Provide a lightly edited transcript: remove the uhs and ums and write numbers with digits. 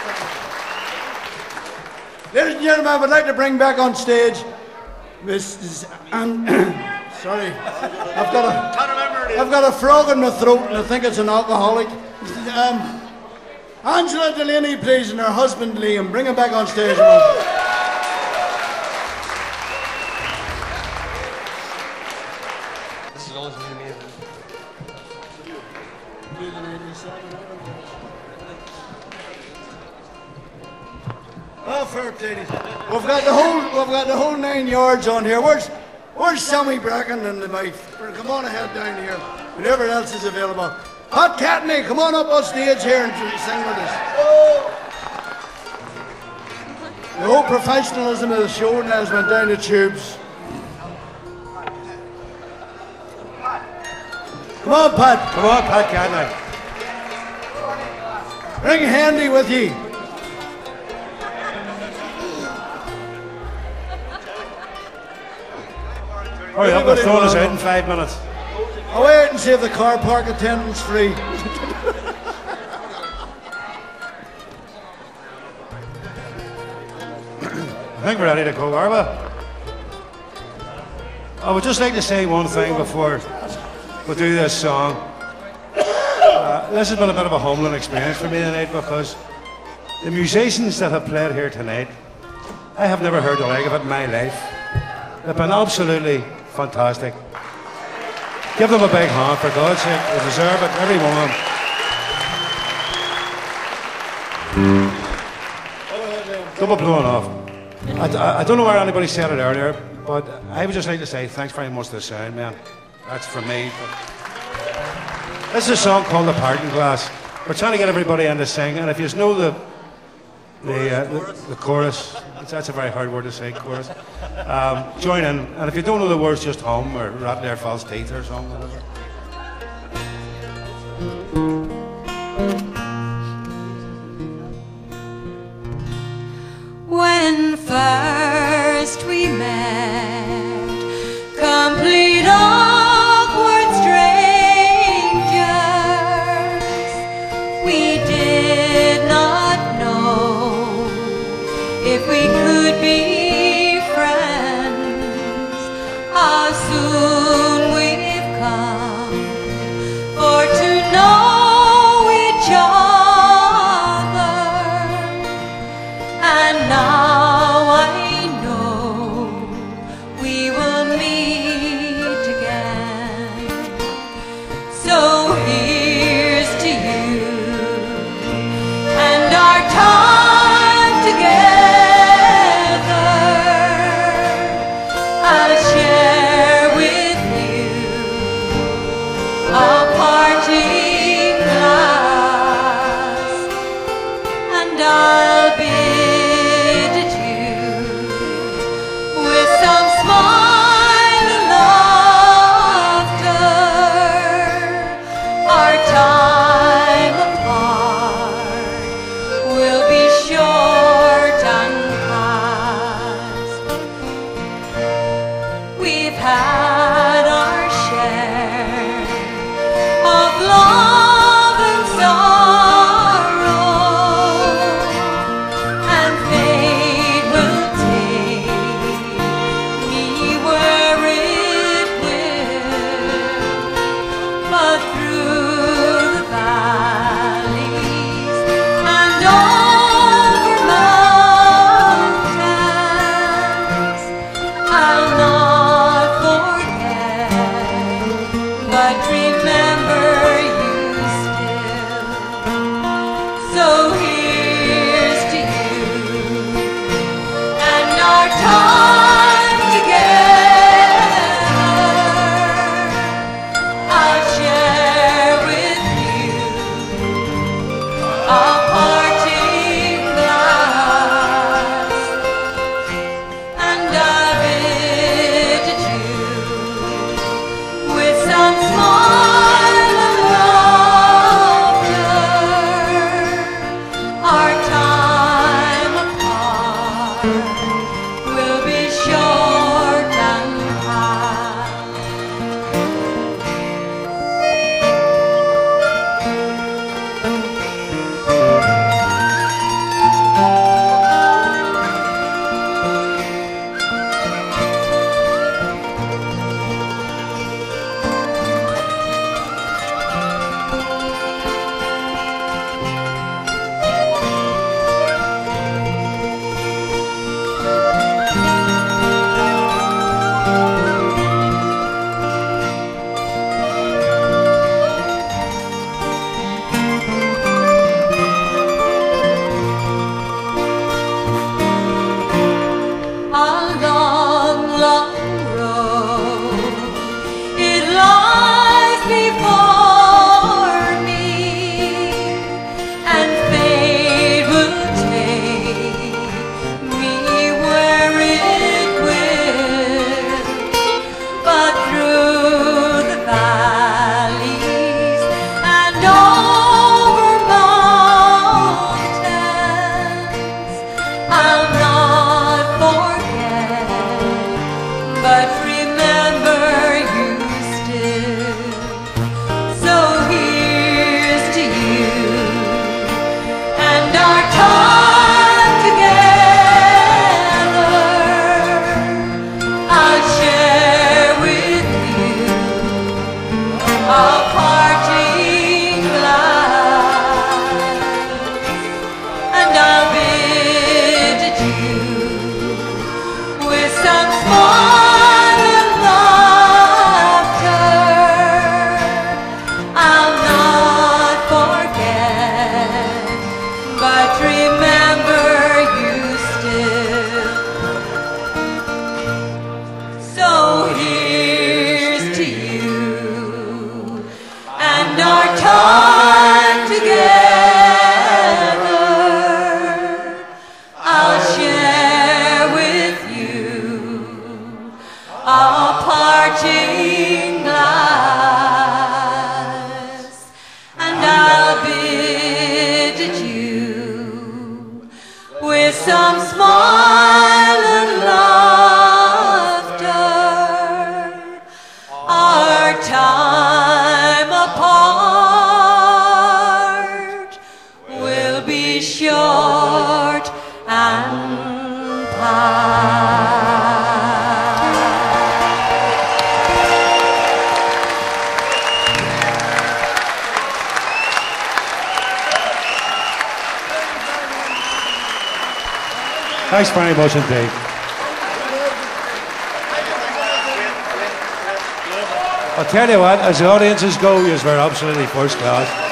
Ladies and gentlemen, I would like to bring back on stage Mrs. Sorry, I've got a frog in my throat and I think it's an alcoholic. Angela Delaney, please, and her husband Liam. Bring him back on stage. This is always new to me. Oh, fair play. We've got the whole 9 yards on here. Where's Sammy Bracken and the wife? Come on ahead down here. Whatever else is available. Pat Catney, come on up on stage here and sing with us. The whole professionalism of the show now has went down the tubes. Come on, Pat. Come on, Pat Catney. Bring Handy with ye. Hurry up, we're throwing us out in 5 minutes. I'll wait and see if the car park attendant's free. I think we're ready to go, are we? I would just like to say one thing before we do this song. This has been a bit of a humbling experience for me tonight because the musicians that have played here tonight, I have never heard the like of it in my life. They've been absolutely fantastic. Give them a big hand, for God's sake. They deserve it, every one of them. Double blowing off. I don't know where anybody said it earlier, but I would just like to say thanks very much to the sound, man. That's for me. This is a song called The Parting Glass. We're trying to get everybody in to sing, and if you know the chorus, that's a very hard word to say, chorus. Join in, and if you don't know the words, just hum or rattle their false teeth or something. Whatever. When first we met, complete awkward strangers, we did not know if we could be friends. How soon we've come some smile and laughter. Our time apart will be short and past. Thanks very much indeed. I'll tell you what, as the audiences go, you were absolutely first class.